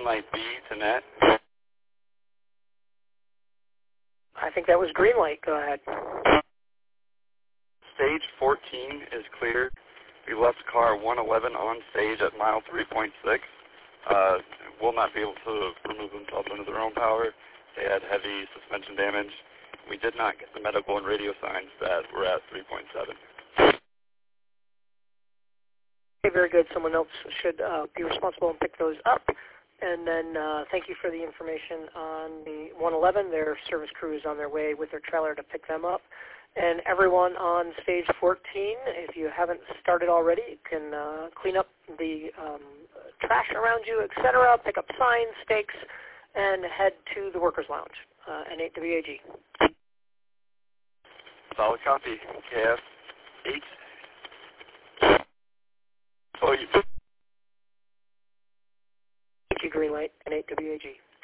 light B to net. I think that was green light. Go ahead. Stage 14 is cleared. We left car 111 on stage at mile 3.6. Will not be able to remove themselves under their own power. They had heavy suspension damage. We did not get the medical and radio signs that were at 3.7. Okay, very good. Someone else should be responsible and pick those up. And then thank you for the information on the 111. Their service crew is on their way with their trailer to pick them up. And everyone on stage 14, if you haven't started already, you can clean up the trash around you, etc., pick up signs, stakes, and head to the Workers' Lounge, N8WAG. Solid copy. KF 8. Oh, you. Thank you, green light, N8WAG.